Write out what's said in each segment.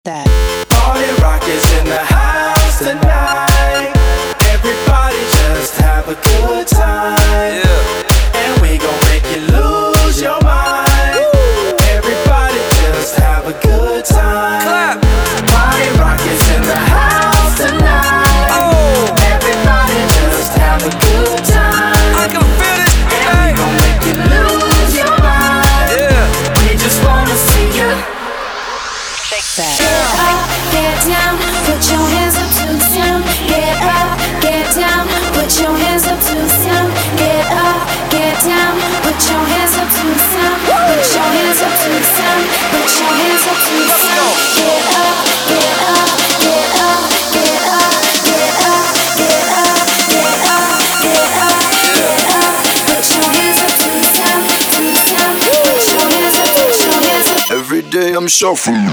that. Party rock is in the house tonight. Everybody just have a good time. And we gon' make you lose your mind. Everybody just have a good time. Clap. Party rock is in the house tonight. Everybody just have a good time. I can feel it. And we gon' make you lose your mind. We just wanna see you Shake that. Get up, get down, put your hands up to the sound. Get up, get down, put your hands up to the sound. Get up, get down, put your hands up to the sound. Put your hands up to the sound. Put your hands up to the sound. Get up, get up, get up, get up, get up, get up, get up, get up, get up. Put your hands up to the sound, to the sound. Put your hands up, put your hands up. Every day I'm shuffling.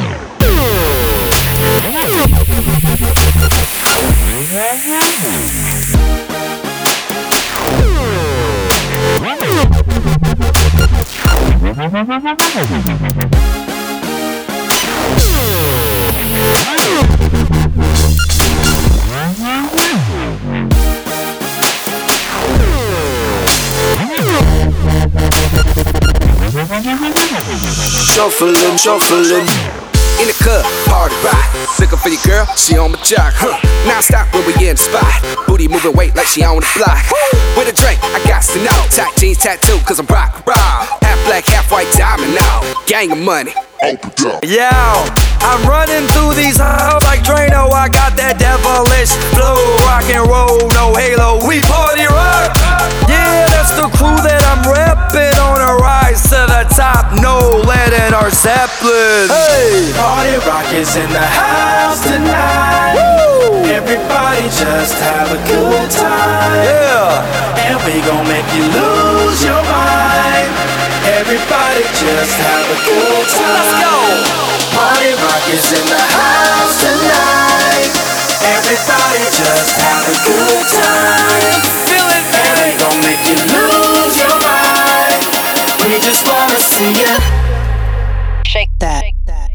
Shuffling, shuffling. In the club, party rock. Looking for your girl, she on my jock. Non-stop when we in the spot. Booty moving weight like she on the block. With a drink, I got to know. Tight jeans tattoo, cause I'm rock raw. Half black, half white diamond now. Gang of money. Yo, I'm running through these halls like Drano. I got that devilish flow, rock and roll, no halo. We party rock. Yeah, that's the crew that I'm reppin' on a rise to the top. No lead in our Zeppelin. Hey, Party rock is in the house tonight. Everybody just have a good time. yeah. And we gon' make you lose your mind. Everybody just have a good time. Let's go. Party rock is in the house tonight. Everybody just have a good time. Feel it, And we gon' make you lose your mind. We just wanna see you Shake that.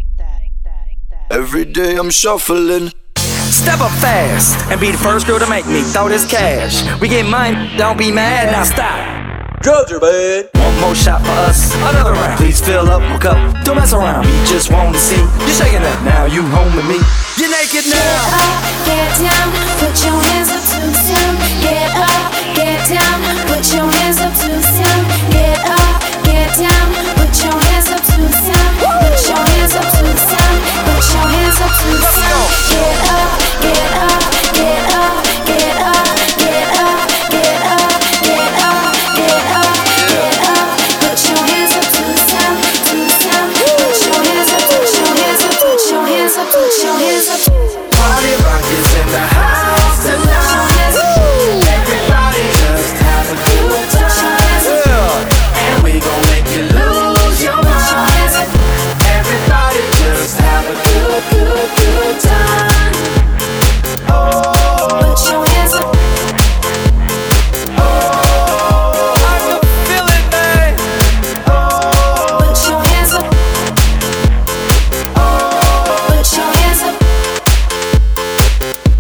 Every day I'm shuffling. Step up fast and be the first girl to make me throw this cash. We get mine, don't be mad, now stop. Drugs are bad. One more shot for us, another round. Please fill up my cup, don't mess around. We just want to see you shaking that. Now you home with me. You're naked now. Get up, get down, put your hands up to the sound. Get up, get down, put your hands up to the sound. Get up, get down, put your hands up to the sound. Put your hands up to the sound. Put your hands up to the sound. Get up, get up, get up, get up, get up, get up, get up, get up, get up. Put your hands up to the sound, to the sound. Put your hands up, put your hands up, put your hands up, put your hands up. Party rock is in the house tonight. Everybody just have a good time. And we gon' make you lose your mind. Everybody just have a good time. Oh, Put your hands up. I can feel it, man. Put your hands up. Put your hands up.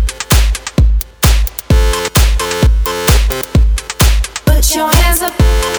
Put your hands up.